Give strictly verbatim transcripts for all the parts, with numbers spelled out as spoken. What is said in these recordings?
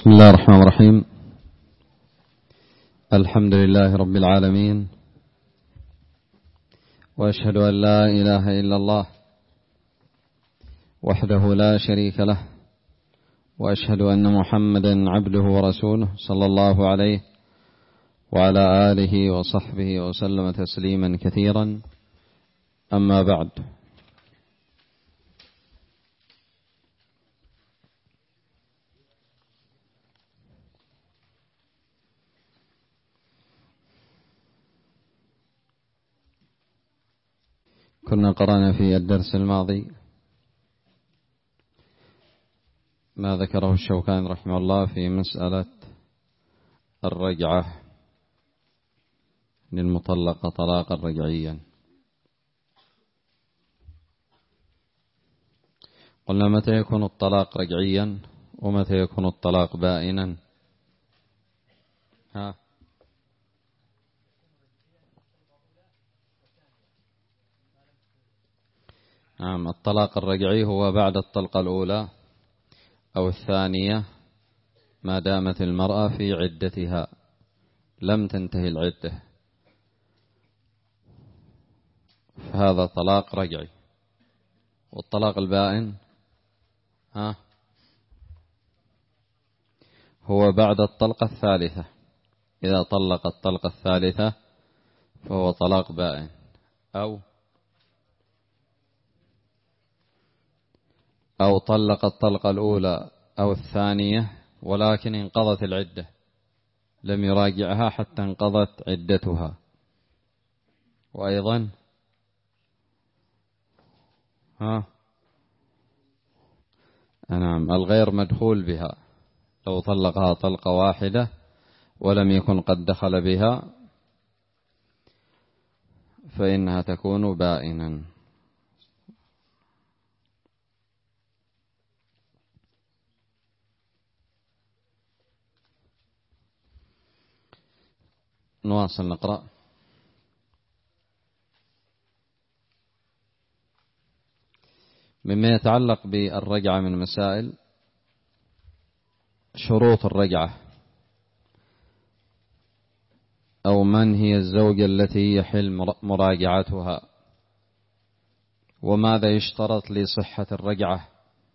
بسم الله الرحمن الرحيم. الحمد لله رب العالمين، وأشهد أن لا إله إلا الله وحده لا شريك له، وأشهد أن محمدا عبده ورسوله صلى الله عليه وعلى آله وصحبه وسلم تسليما كثيرا. أما بعد، كنا قرأنا في الدرس الماضي ما ذكره الشوكاني رحمه الله في مسألة الرجعة للمطلقة طلاقا رجعيا. قلنا متى يكون الطلاق رجعيا ومتى يكون الطلاق بائنا؟ ها نعم، الطلاق الرجعي هو بعد الطلقة الأولى أو الثانية ما دامت المرأة في عدتها لم تنتهي العدة، فهذا طلاق رجعي. والطلاق البائن ها هو بعد الطلقة الثالثة، إذا طلق الطلقة الثالثة فهو طلاق بائن، أو أو طلق الطلقة الأولى أو الثانية ولكن انقضت العدة، لم يراجعها حتى انقضت عدتها. وأيضا ها نعم الغير مدخول بها، لو طلقها طلقة واحدة ولم يكن قد دخل بها فإنها تكون بائنا. نواصل نقرأ. مما يتعلق بالرجعة من مسائل شروط الرجعة، أو من هي الزوجة التي يحل مراجعتها، وماذا يشترط لصحة الرجعة.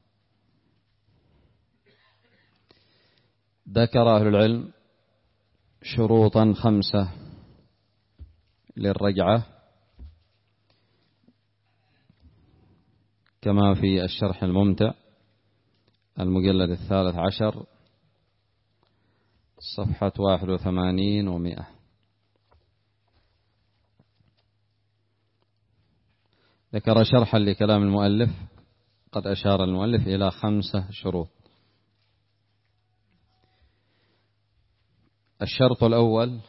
ذكر أهل العلم شروطا خمسة للرجعة كما في الشرح الممتع المجلد الثالث عشر صفحة واحد وثمانين ومئة. ذكر شرحا لكلام المؤلف، قد أشار المؤلف إلى خمسة شروط. الشرط الأول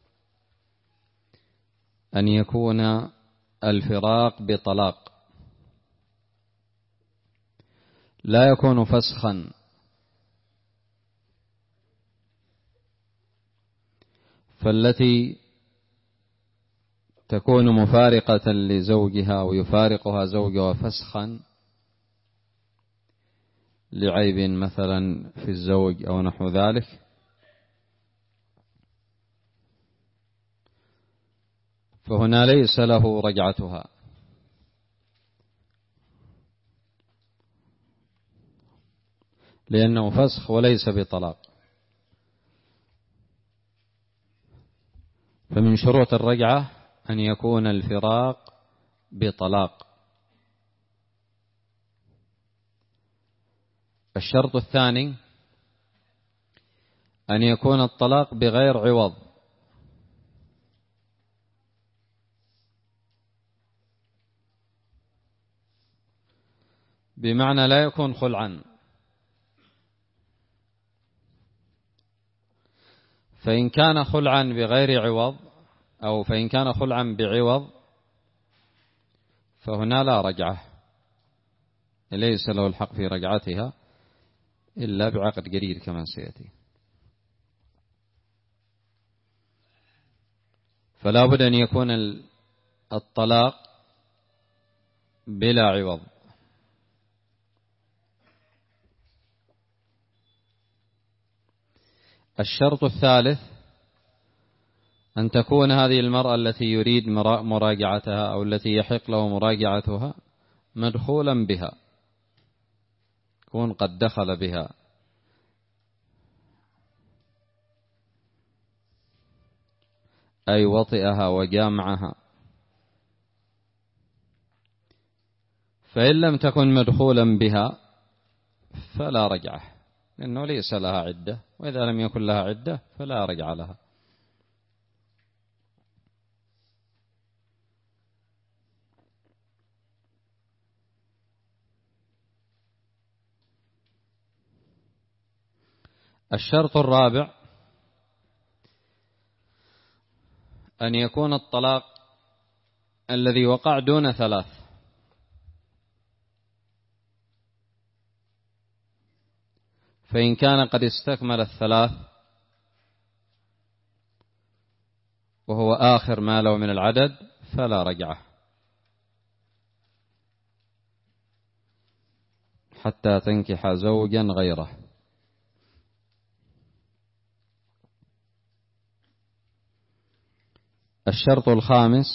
أن يكون الفراق بطلاق، لا يكون فسخا، فالتي تكون مفارقة لزوجها أو يفارقها زوجها فسخا لعيب مثلا في الزوج أو نحو ذلك، فهنا ليس له رجعتها، لأنه فسخ وليس بطلاق. فمن شروط الرجعة أن يكون الفراق بطلاق. الشرط الثاني أن يكون الطلاق بغير عوض، بمعنى لا يكون خلعا، فإن كان خلعا بغير عوض أو فإن كان خلعا بعوض فهنا لا رجعة، ليس له الحق في رجعتها إلا بعقد جديد كما سيأتي. فلا بد أن يكون الطلاق بلا عوض. الشرط الثالث أن تكون هذه المرأة التي يريد مراجعتها أو التي يحق له مراجعتها مدخولا بها، يكون قد دخل بها، أي وطئها وجامعها. فإن لم تكن مدخولا بها فلا رجعة، لأنه ليس لها عدة، وإذا لم يكن لها عدة فلا رجع لها. الشرط الرابع أن يكون الطلاق الذي وقع دون ثلاث، فإن كان قد استكمل الثلاث وهو آخر ما له من العدد فلا رجعة حتى تنكح زوجا غيره. الشرط الخامس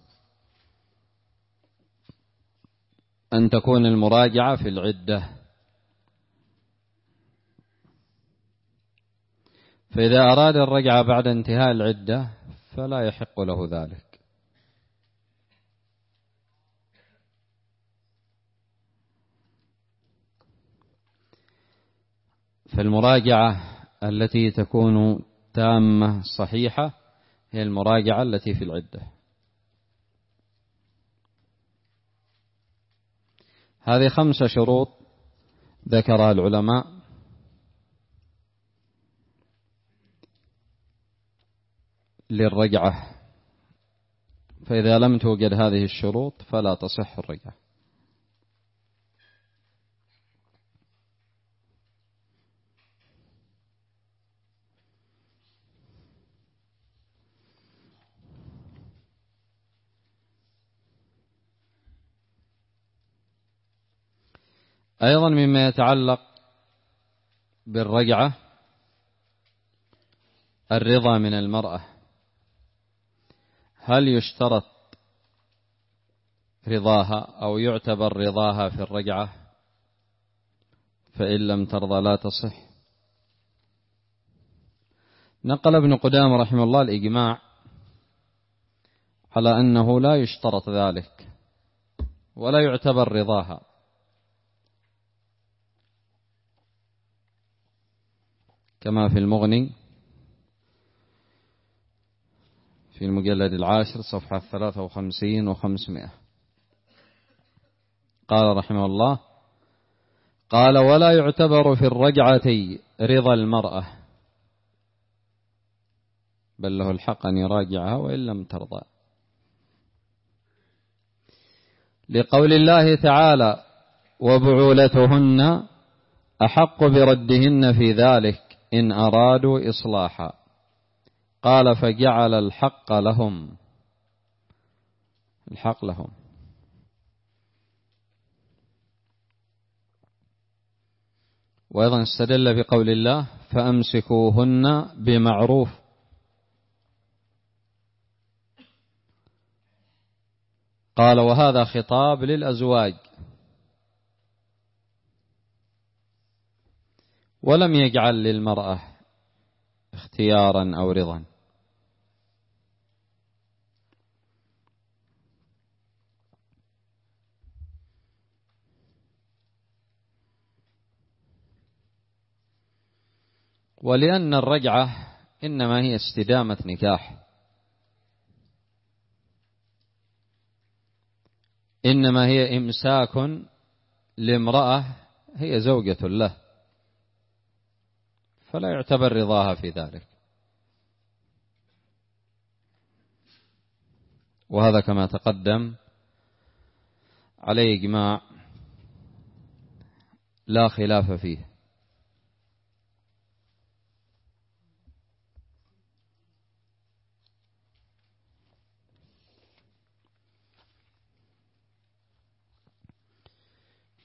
أن تكون المراجعة في العدة، فإذا أراد الرجعة بعد انتهاء العدة فلا يحق له ذلك. فالمراجعة التي تكون تامة صحيحة هي المراجعة التي في العدة. هذه خمسة شروط ذكرها العلماء للرجعة، فإذا لم توجد هذه الشروط فلا تصح الرجعة. أيضا مما يتعلق بالرجعة الرضا من المرأة. هل يشترط رضاها أو يعتبر رضاها في الرجعة؟ فإن لم ترضى لا تصح. نقل ابن قدامة رحمه الله الإجماع على أنه لا يشترط ذلك ولا يعتبر رضاها، كما في المغني في المجلد العاشر صفحة ثلاثة وخمسين وخمسمائة. قال رحمه الله: قال: ولا يعتبر في الرجعة رضا المرأة، بل له الحق أن يراجعها وإن لم ترضى، لقول الله تعالى: وبعولتهن أحق بردهن في ذلك إن أرادوا إصلاحا. قال: فجعل الحق لهم، الحق لهم. وأيضا استدل بقول الله: فأمسكوهن بمعروف. قال: وهذا خطاب للأزواج، ولم يجعل للمرأة اختيارا أو رضا. ولأن الرجعة إنما هي استدامة نكاح، إنما هي إمساك لامرأة هي زوجة له، فلا يعتبر رضاها في ذلك. وهذا كما تقدم عليه إجماع لا خلاف فيه.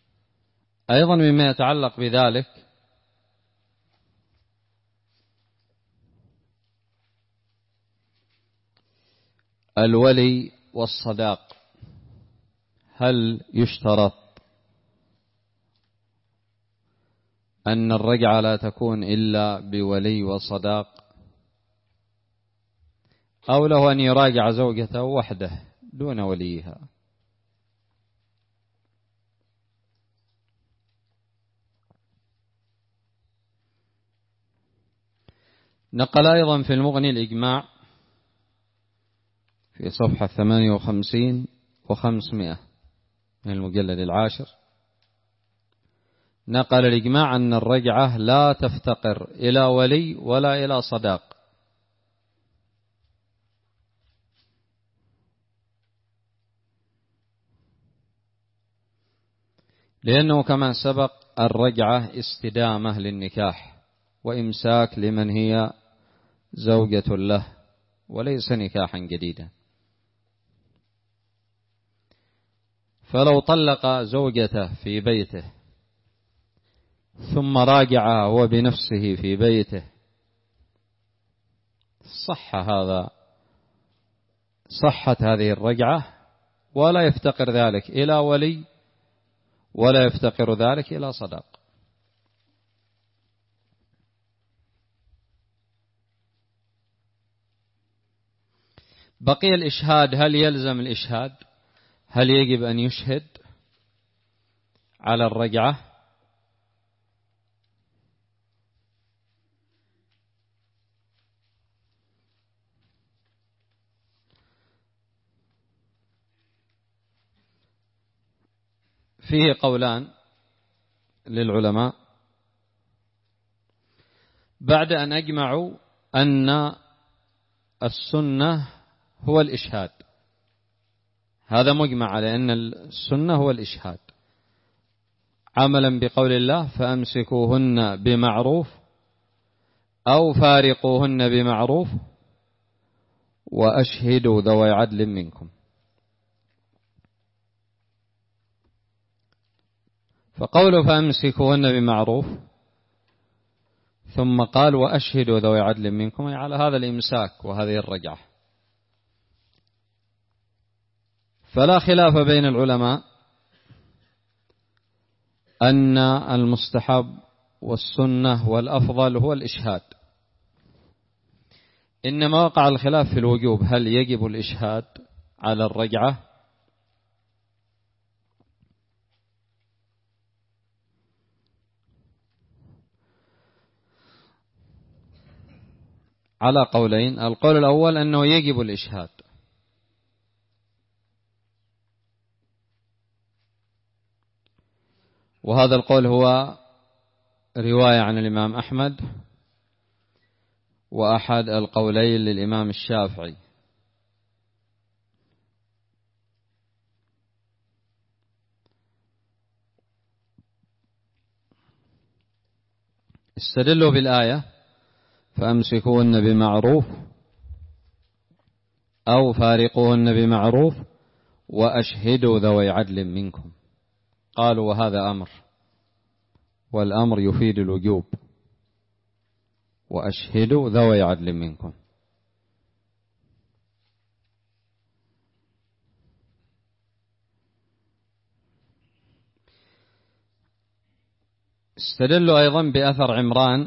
أيضا مما يتعلق بذلك الولي والصداق، هل يشترط أن الرجعة لا تكون إلا بولي وصداق، أو له أن يراجع زوجته وحده دون وليها؟ نقل أيضا في المغني الإجماع في صفحة ثمانية وخمسين وخمسمائة من المجلد العاشر، نقل الإجماع أن الرجعة لا تفتقر إلى ولي ولا إلى صداق، لأنه كما سبق الرجعة استدامة للنكاح وإمساك لمن هي زوجة له وليس نكاحا جديدا. فلو طلق زوجته في بيته ثم راجعها هو بنفسه في بيته صح هذا، صحت هذه الرجعة، ولا يفتقر ذلك إلى ولي ولا يفتقر ذلك إلى صداق. بقي الإشهاد، هل يلزم الإشهاد؟ هل يجب أن يشهد على الرجعة؟ فيه قولان للعلماء بعد أن أجمعوا أن السنة هو الإشهاد، هذا مجمع على أن السنة هو الإشهاد، عملا بقول الله فأمسكوهن بمعروف أو فارقوهن بمعروف وأشهدوا ذوي عدل منكم. فقوله فأمسكوهن بمعروف ثم قال وأشهدوا ذوي عدل منكم، أي على هذا الإمساك وهذه الرجعة. فلا خلاف بين العلماء أن المستحب والسنة والأفضل هو الإشهاد، إنما وقع الخلاف في الوجوب، هل يجب الإشهاد على الرجعة؟ على قولين، القول الأول أنه يجب الإشهاد، وهذا القول هو رواية عن الإمام أحمد وأحد القولين للإمام الشافعي. استدلوا بالآية فأمسكوهن بمعروف أو فارقوهن بمعروف وأشهدوا ذوي عدل منكم، قالوا وهذا أمر، والأمر يفيد الوجوب، وأشهدوا ذوي عدل منكم. استدلوا أيضا بأثر عمران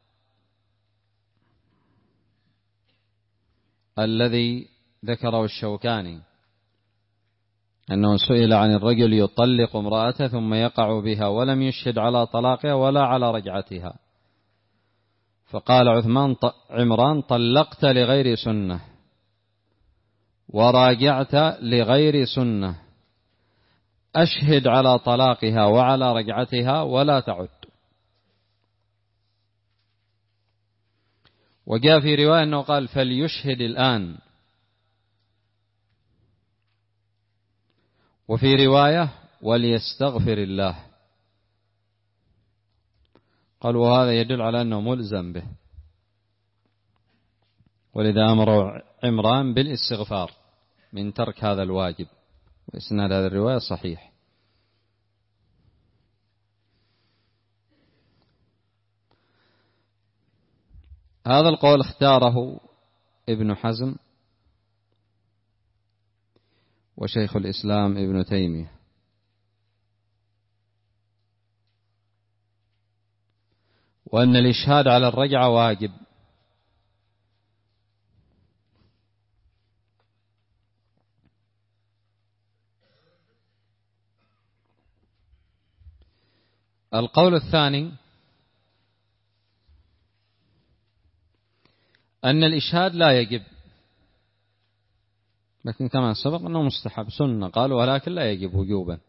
الذي ذكره الشوكاني، أنه سئل عن الرجل يطلق امرأته ثم يقع بها ولم يشهد على طلاقها ولا على رجعتها، فقال عثمان عمران طلقت لغير سنة وراجعت لغير سنة، أشهد على طلاقها وعلى رجعتها ولا تعد. وجاء في رواية أنه قال فليشهد الآن، وفي رواية وليستغفر الله. قالوا وهذا يدل على أنه ملزم به، ولذا أمر عمران بالاستغفار من ترك هذا الواجب، وإسناد هذه الرواية صحيح. هذا القول اختاره ابن حزم وشيخ الإسلام ابن تيمية. وأن الإشهاد على الرجعة واجب. القول الثاني أن الإشهاد لا يجب، لكن كما سبق أنه مستحب سنة، قالوا ولكن لا يجب وجوبا.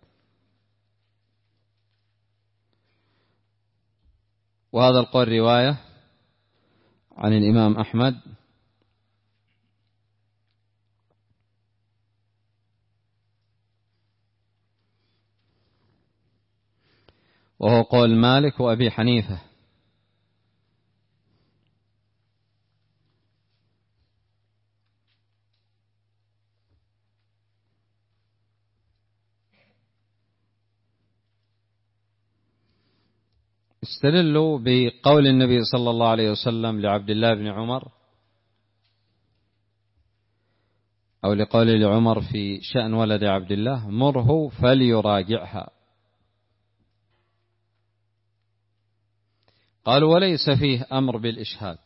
وهذا القول رواية عن الإمام أحمد وهو قول مالك وأبي حنيفة. استدلوا بقول النبي صلى الله عليه وسلم لعبد الله بن عمر، أو لقول لعمر في شأن ولد عبد الله: مره فليراجعها. قالوا وليس فيه أمر بالإشهاد.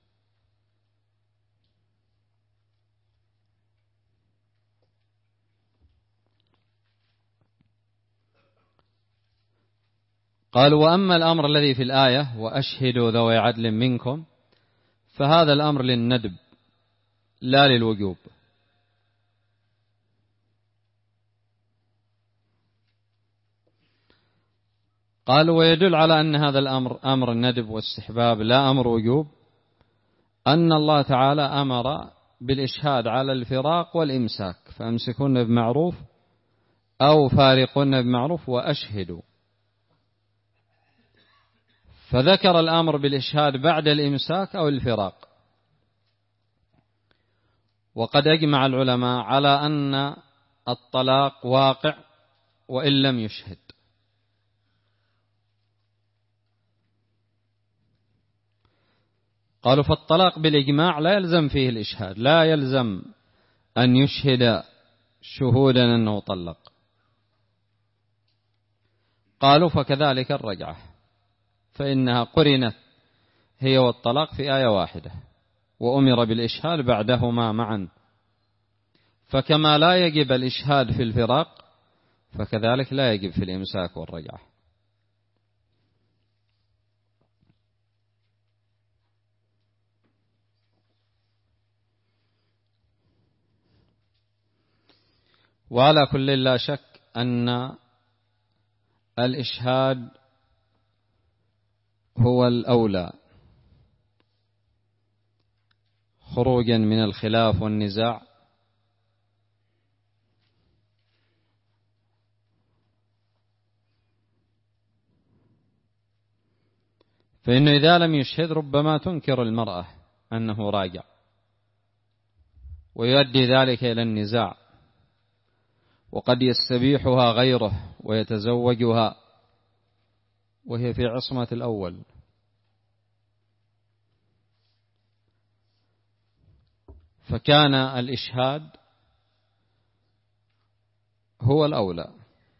قالوا وأما الأمر الذي في الآية وأشهدوا ذوي عدل منكم، فهذا الأمر للندب لا للوجوب. قالوا ويدل على أن هذا الأمر أمر الندب واستحباب لا أمر وجوب أن الله تعالى أمر بالإشهاد على الفراق والإمساك، فأمسكون بمعروف أو فارقون بمعروف وأشهدوا، فذكر الأمر بالإشهاد بعد الإمساك أو الفراق. وقد أجمع العلماء على أن الطلاق واقع وإن لم يشهد. قالوا فالطلاق بالإجماع لا يلزم فيه الإشهاد، لا يلزم أن يشهد شهودا أنه طلق. قالوا فكذلك الرجعة، فإنها قرنت هي والطلاق في آية واحدة وأمر بالإشهاد بعدهما معا، فكما لا يجب الإشهاد في الفراق فكذلك لا يجب في الإمساك والرجعة. وعلى كل لا شك أن الإشهاد هو الأولى خروجا من الخلاف والنزاع، فإنه إذا لم يشهد ربما تنكر المرأة أنه راجع ويؤدي ذلك إلى النزاع، وقد يستبيحها غيره ويتزوجها وهي في عصمة الأول. فكان الإشهاد هو الأولى.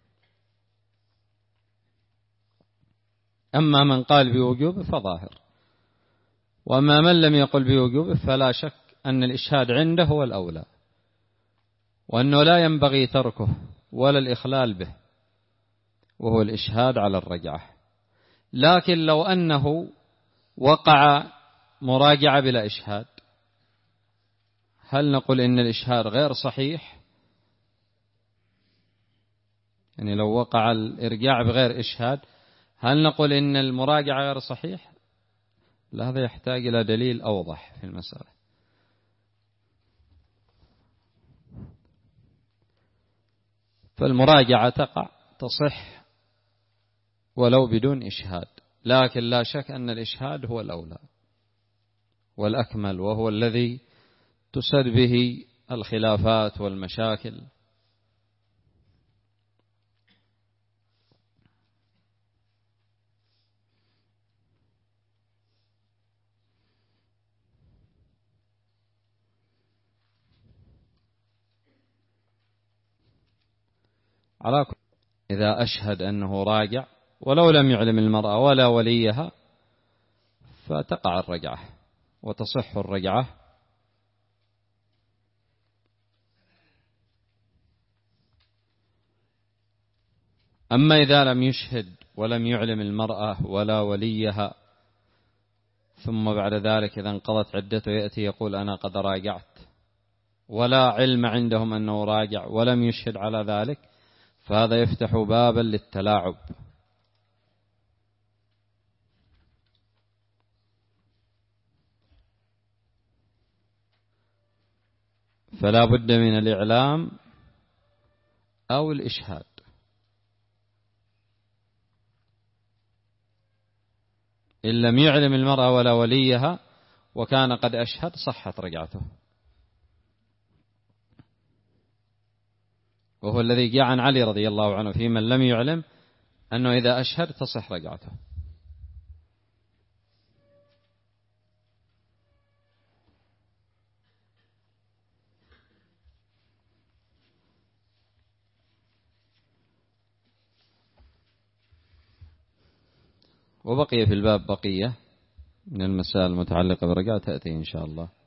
أما من قال بوجوبه فظاهر، وأما من لم يقل بوجوبه فلا شك أن الإشهاد عنده هو الأولى، وأنه لا ينبغي تركه ولا الإخلال به، وهو الإشهاد على الرجعة. لكن لو أنه وقع مراجعة بلا إشهاد، هل نقول إن الإشهاد غير صحيح؟ يعني لو وقع الإرجاع بغير إشهاد هل نقول إن المراجعة غير صحيح؟ لا، هذا يحتاج إلى دليل أوضح في المسألة. فالمراجعة تقع تصح ولو بدون إشهاد، لكن لا شك أن الإشهاد هو الأولى والأكمل، وهو الذي تسد به الخلافات والمشاكل. على كل إذا أشهد أنه راجع ولو لم يعلم المرأة ولا وليها فتقع الرجعة وتصح الرجعة. أما إذا لم يشهد ولم يعلم المرأة ولا وليها ثم بعد ذلك إذا انقضت عدته يأتي يقول أنا قد راجعت ولا علم عندهم أنه راجع ولم يشهد على ذلك، فهذا يفتح بابا للتلاعب. فلا بد من الإعلام أو الإشهاد. إن لم يعلم المرأة ولا وليها وكان قد أشهد صحت رجعته، وهو الذي جاء عن علي رضي الله عنه في من لم يعلم أنه إذا أشهد تصح رجعته. وبقي في الباب بقية من المسائل المتعلقة بالرجعة تأتي إن شاء الله.